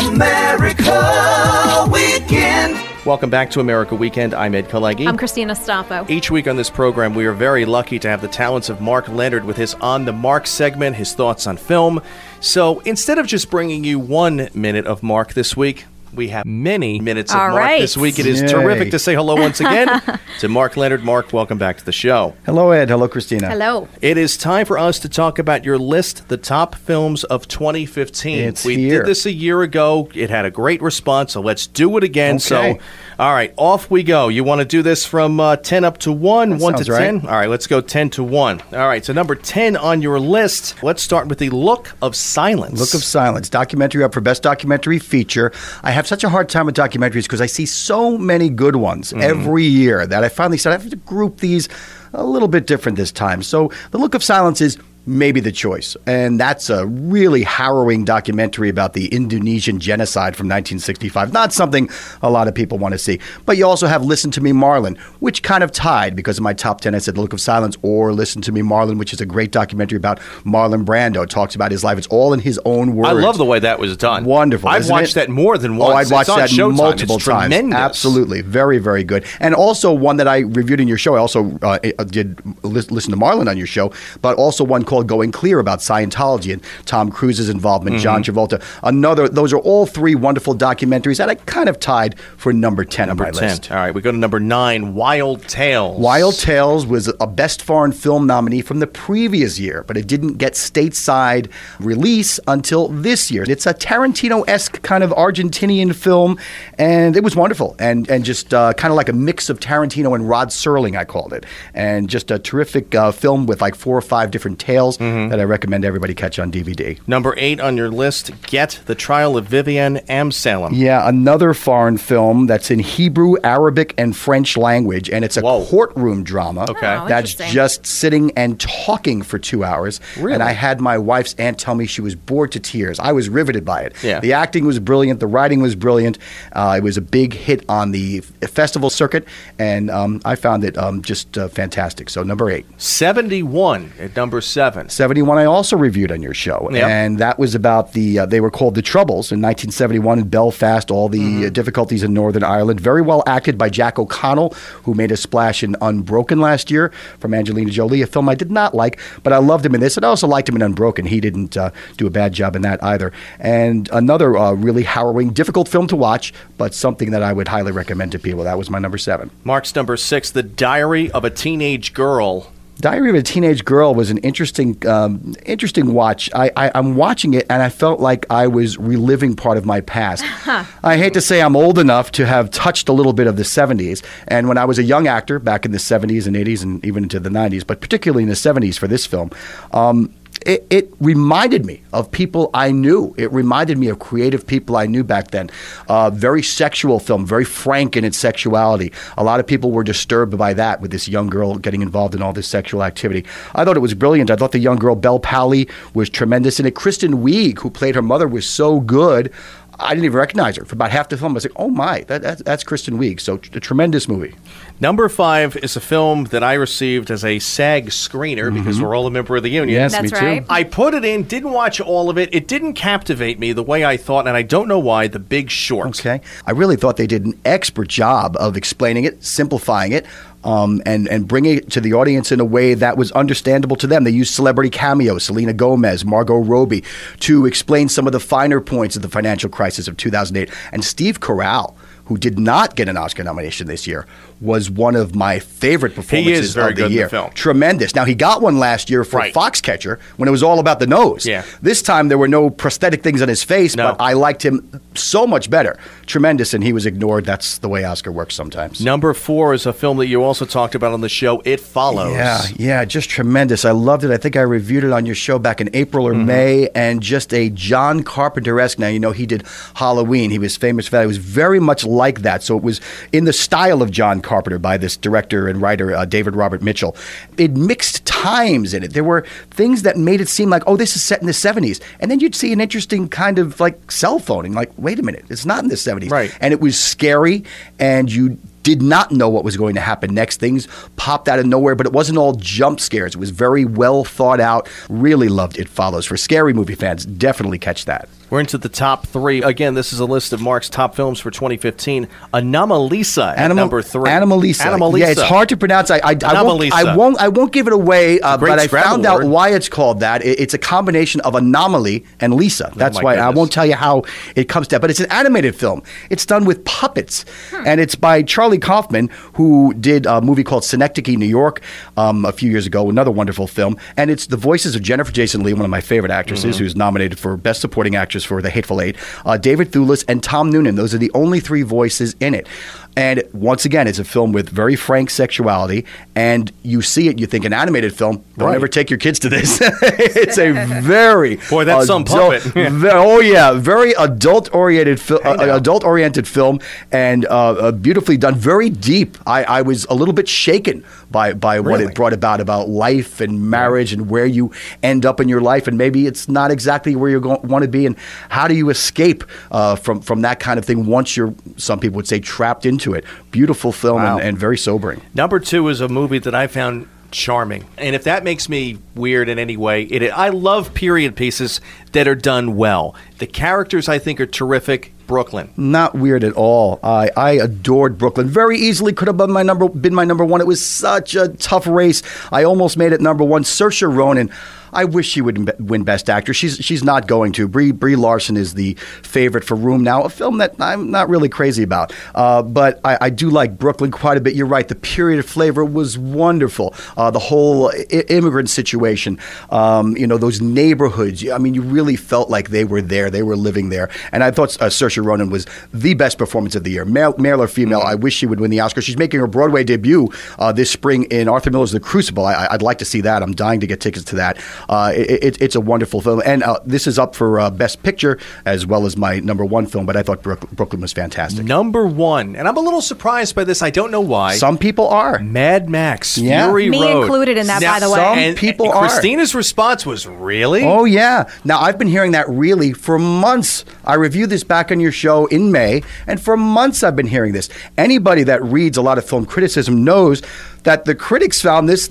America Weekend. Welcome back to America Weekend. I'm Ed Kalegi. I'm Christina Stafo. Each week on this program, we are very lucky to have the talents of Mark Leonard with his On the Mark segment, his thoughts on film. So instead of just bringing you 1 minute of Mark this week, we have many minutes of Mark this week. It is terrific to say hello once again to Mark Leonard. Mark, welcome back to the show. Hello, Ed. Hello, Christina. Hello. It is time for us to talk about your list, the top films of 2015. We did this a year ago. It had a great response, so let's do it again. Okay. So, all right, off we go. You want to do this from 10 up to 1, that 1 to 10? right. All right, let's go 10 to 1. All right, so number 10 on your list. Let's start with The Look of Silence. Look of Silence, documentary up for Best Documentary Feature. I have such a hard time with documentaries because I see so many good ones every year that I finally said I have to group these a little bit different this time. So The Look of Silence is maybe the choice. And that's a really harrowing documentary about the Indonesian genocide from 1965. Not something a lot of people want to see. But you also have Listen to Me, Marlon, which kind of tied because of my top 10. I said The Look of Silence or Listen to Me, Marlon, which is a great documentary about Marlon Brando. It talks about his life. It's all in his own words. I love the way that was done. Wonderful. I've watched that more than once. Oh, I've watched that multiple it's times. Tremendous. Absolutely. Very, very good. And also one that I reviewed in your show. I also did listen to Marlon on your show, but also one called Going Clear about Scientology and Tom Cruise's involvement, John Travolta. Those are all three wonderful documentaries that I kind of tied for number 10 on my list. All right, we go to number 9, Wild Tales. Wild Tales was a Best Foreign Film nominee from the previous year, but it didn't get stateside release until this year. It's a Tarantino-esque kind of Argentinian film, and it was wonderful, and just kind of like a mix of Tarantino and Rod Serling, I called it, and just a terrific film with like 4 or 5 different tales that I recommend everybody catch on DVD. Number 8 on your list, Get, The Trial of Vivian Amsalem. Yeah, another foreign film that's in Hebrew, Arabic, and French language, and it's a courtroom drama that's just sitting and talking for 2 hours. Really? And I had my wife's aunt tell me she was bored to tears. I was riveted by it. Yeah. The acting was brilliant. The writing was brilliant. It was a big hit on the festival circuit, and I found it just fantastic. So number 8. 71 at number 7. 71 I also reviewed on your show, and that was about they were called The Troubles in 1971 in Belfast, all the difficulties in Northern Ireland. Very well acted by Jack O'Connell, who made a splash in Unbroken last year from Angelina Jolie, a film I did not like, but I loved him in this, and I also liked him in Unbroken. He didn't do a bad job in that either. And another really harrowing, difficult film to watch, but something that I would highly recommend to people. That was my number 7. Mark's number 6, The Diary of a Teenage Girl. Diary of a Teenage Girl was an interesting watch. I'm watching it, and I felt like I was reliving part of my past. I hate to say I'm old enough to have touched a little bit of the 70s, and when I was a young actor back in the 70s and 80s and even into the 90s, but particularly in the 70s for this film, it reminded me of people I knew. It reminded me of creative people I knew back then. Very sexual film, very frank in its sexuality. A lot of people were disturbed by that, with this young girl getting involved in all this sexual activity. I thought it was brilliant. I thought the young girl, Belle Powley, was tremendous in it. Kristen Wiig, who played her mother, was so good. I didn't even recognize her. For about half the film, I was like, oh my, that's Kristen Wiig. So a tremendous movie. Number 5 is a film that I received as a SAG screener because we're all a member of the union. Yes, That's me too. right. I put it in, didn't watch all of it. It didn't captivate me the way I thought, and I don't know why, The Big Short. Okay. I really thought they did an expert job of explaining it, simplifying it, and bringing it to the audience in a way that was understandable to them. They used celebrity cameos, Selena Gomez, Margot Robbie, to explain some of the finer points of the financial crisis of 2008. And Steve Carell, who did not get an Oscar nomination this year, was one of my favorite performances of the year. Film. Tremendous. Now, he got one last year for Foxcatcher when it was all about the nose. Yeah. This time, there were no prosthetic things on his face, but I liked him so much better. Tremendous, and he was ignored. That's the way Oscar works sometimes. Number 4 is a film that you also talked about on the show, It Follows. Yeah, just tremendous. I loved it. I think I reviewed it on your show back in April or May, and just a John Carpenter-esque. Now, you know, he did Halloween. He was famous for that. It was very much like that. So it was in the style of John Carpenter by this director and writer, David Robert Mitchell. It mixed times in it. There were things that made it seem like, oh, this is set in the 70s. And then you'd see an interesting kind of like cell phoning, like, wait a minute, it's not in the 70s. Right. And it was scary, and you did not know what was going to happen next. Things popped out of nowhere, but it wasn't all jump scares. It was very well thought out. Really loved It Follows. For scary movie fans, definitely catch that. We're into the top 3. Again, this is a list of Mark's top films for 2015. Anomalisa at number 3. Anomalisa. Yeah, it's hard to pronounce. I won't give it away, but I found out why it's called that. It's a combination of anomaly and Lisa. That's why I won't tell you how it comes to that. But it's an animated film. It's done with puppets. And it's by Charlie Kaufman, who did a movie called Synecdoche, New York, a few years ago. Another wonderful film. And it's the voices of Jennifer Jason Leigh, one of my favorite actresses, who's nominated for Best Supporting Actress for The Hateful Eight, David Thewlis, and Tom Noonan. Those are the only 3 voices in it. And once again, it's a film with very frank sexuality, and you see it, you think an animated film, don't ever take your kids to this. It's a very Boy, that's some puppet. Very adult-oriented film, and beautifully done, very deep. I was a little bit shaken by what it brought about life and marriage and where you end up in your life, and maybe it's not exactly where you want to be, and how do you escape from that kind of thing once you're, some people would say, trapped into it. Beautiful film and very sobering. Number 2 is a movie that I found charming. And if that makes me weird in any way, I love period pieces that are done well. The characters, I think, are terrific. Brooklyn. Not weird at all. I adored Brooklyn. Very easily could have been my number 1. It was such a tough race. I almost made it number 1. Saoirse Ronan. I wish she would win Best Actor. She's not going to. Brie Larson is the favorite for Room Now, a film that I'm not really crazy about. But I do like Brooklyn quite a bit. You're right. The period flavor was wonderful. The whole immigrant situation, those neighborhoods. I mean, you really felt like they were there. They were living there. And I thought Saoirse Ronan was the best performance of the year. Male or female, I wish she would win the Oscar. She's making her Broadway debut this spring in Arthur Miller's The Crucible. I'd like to see that. I'm dying to get tickets to that. It's a wonderful film, and this is up for Best Picture as well as my number 1 film, but I thought Brooklyn was fantastic. Number 1, and I'm a little surprised by this. I don't know why. Some people are. Mad Max, Fury Road. Me included in that, by the way. Some people are. Christina's response was, really? Oh, yeah. Now, I've been hearing that really for months. I reviewed this back on your show in May, and for months I've been hearing this. Anybody that reads a lot of film criticism knows that the critics found this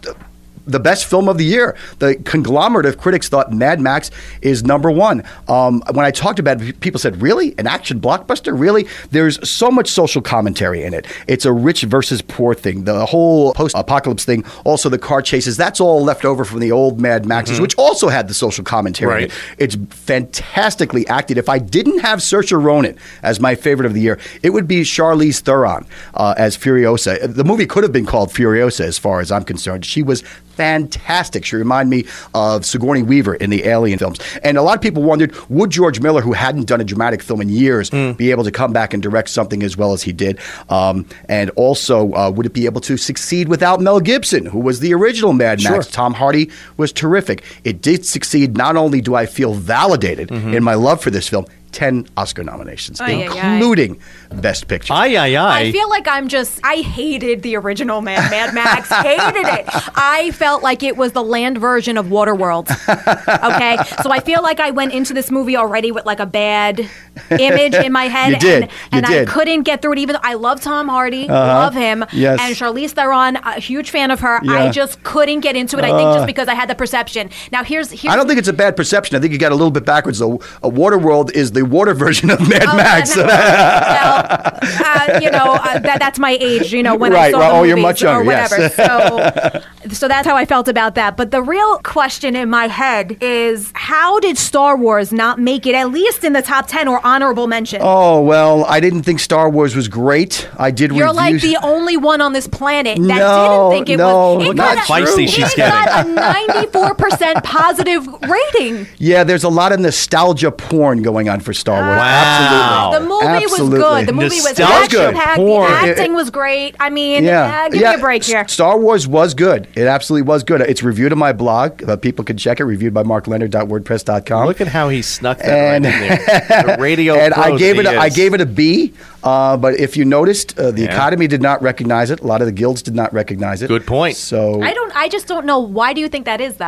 the best film of the year. The conglomerate of critics thought Mad Max is number 1. When I talked about it, people said, really? An action blockbuster? Really? There's so much social commentary in it. It's a rich versus poor thing. The whole post-apocalypse thing, also the car chases, that's all left over from the old Mad Maxes, which also had the social commentary in it. It's fantastically acted. If I didn't have Saoirse Ronan as my favorite of the year, it would be Charlize Theron as Furiosa. The movie could have been called Furiosa as far as I'm concerned. She was fantastic. She reminded me of Sigourney Weaver in the Alien films. And a lot of people wondered, would George Miller, who hadn't done a dramatic film in years, be able to come back and direct something as well as he did? And also, would it be able to succeed without Mel Gibson, who was the original Mad Max? Tom Hardy was terrific. It did succeed. Not only do I feel validated in my love for this film, 10 Oscar nominations, including Best Picture. I feel like I hated the original Mad Max. Hated it. I felt like it was the land version of Waterworld. Okay? So I feel like I went into this movie already with like a bad image in my head. You did. I couldn't get through it, even though I love Tom Hardy, love him. Yes. And Charlize Theron, a huge fan of her. I just couldn't get into it, I think, just because I had the perception. Now, here's I don't think it's a bad perception. I think you got a little bit backwards, though. Waterworld is the water version of Mad Max. That's my age, when I saw the movies you're much younger, or whatever. Yes. So that's how I felt about that. But the real question in my head is, how did Star Wars not make it at least in the top 10 or honorable mention? Oh, well, I didn't think Star Wars was great. I did You're reviews. Like the only one on this planet that didn't think it was. Look how feisty she's getting. It got a 94% positive rating. Yeah, there's a lot of nostalgia porn going on for Star Wars. Wow. The movie was good. The movie was action-packed. The acting was great. I mean, give me a break here. Star Wars was good. It absolutely was good. It's reviewed on my blog. People can check it. Reviewed by markleonard.wordpress.com. Look at how he snuck that right in there. The radio and I gave it a B. But if you noticed, the Academy did not recognize it. A lot of the guilds did not recognize it. Good point. So I just don't know. Why do you think that is, though?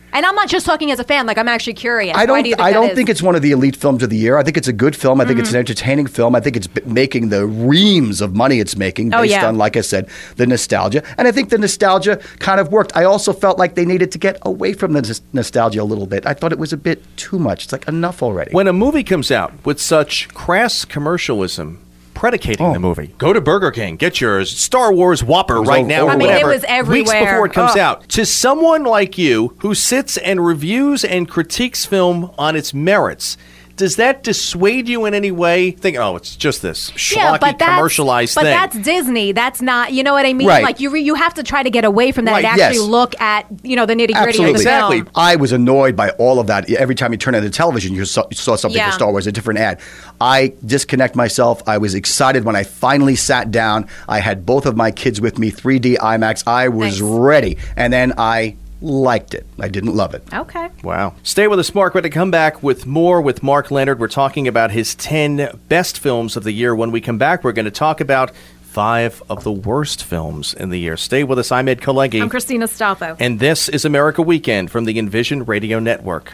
And I'm not just talking as a fan. Like, I'm actually curious. I Why do you think I that don't is? think it's one of the elite films of the year. I think it's a good film. I think it's an entertaining film. I think it's making the reams of money it's making based on, like I said, the nostalgia. And I think the nostalgia kind of worked. I also felt like they needed to get away from the nostalgia a little bit. I thought it was a bit too much. It's like enough already. When a movie comes out with such crass commercialism predicating the movie, go to Burger King, get your Star Wars Whopper right now, or whatever. It was everywhere. Weeks before it comes out. To someone like you who sits and reviews and critiques film on its merits, does that dissuade you in any way? Think, it's just this schlocky commercialized thing. But that's Disney. That's not, you know what I mean? Right. Like, you have to try to get away from that and Right, actually yes. look at, the nitty-gritty of the Exactly. film. I was annoyed by all of that. Every time you turn on the television, you saw something for Star Wars, a different ad. I disconnect myself. I was excited when I finally sat down. I had both of my kids with me, 3D IMAX. I was ready. And then I liked it. I didn't love it. Okay. Wow. Stay with us, Mark. We're going to come back with more with Mark Leonard. We're talking about his 10 best films of the year. When we come back, we're going to talk about 5 of the worst films in the year. Stay with us. I'm Ed Kalegi. I'm Christina Stolfo. And this is America Weekend from the Envision Radio Network.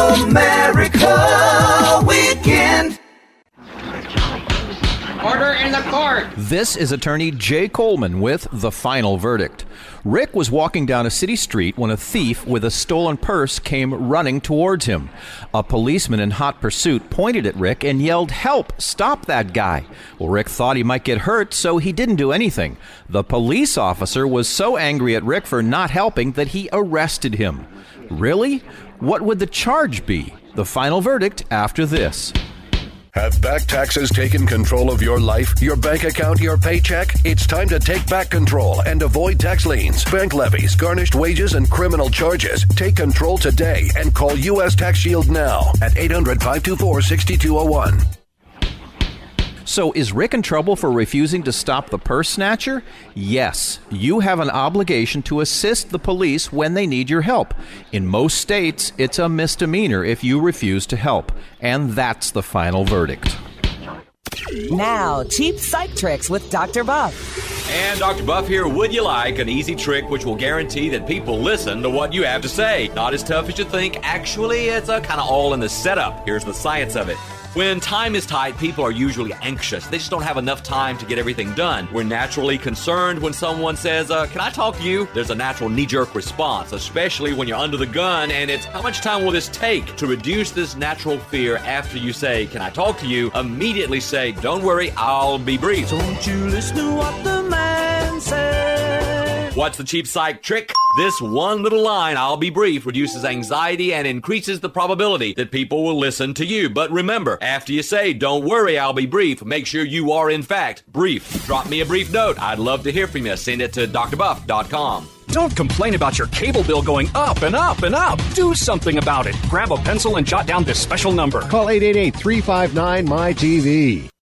America Weekend. Order in the court. This is attorney Jay Coleman with The Final Verdict. Rick was walking down a city street when a thief with a stolen purse came running towards him. A policeman in hot pursuit pointed at Rick and yelled, "Help! Stop that guy!" Well, Rick thought he might get hurt, so he didn't do anything. The police officer was so angry at Rick for not helping that he arrested him. Really? What would the charge be? The Final Verdict after this. Have back taxes taken control of your life, your bank account, your paycheck? It's time to take back control and avoid tax liens, bank levies, garnished wages, and criminal charges. Take control today and call U.S. Tax Shield now at 800-524-6201. So is Rick in trouble for refusing to stop the purse snatcher? Yes, you have an obligation to assist the police when they need your help. In most states, it's a misdemeanor if you refuse to help. And that's the final verdict. Now, cheap psych tricks with Dr. Buff. And Dr. Buff here. Would you like an easy trick which will guarantee that people listen to what you have to say? Not as tough as you think. Actually, it's kind of all in the setup. Here's the science of it. When time is tight, people are usually anxious. They just don't have enough time to get everything done. We're naturally concerned when someone says, can I talk to you? There's a natural knee-jerk response, especially when you're under the gun, and it's, how much time will this take? To reduce this natural fear after you say, can I talk to you? Immediately say, don't worry, I'll be brief. Don't you listen to what the man says. What's the cheap psych trick? This one little line, I'll be brief, reduces anxiety and increases the probability that people will listen to you. But remember, after you say, don't worry, I'll be brief, make sure you are in fact brief. Drop me a brief note. I'd love to hear from you. Send it to drbuff.com. Don't complain about your cable bill going up and up and up. Do something about it. Grab a pencil and jot down this special number. Call 888-359-MY-TV.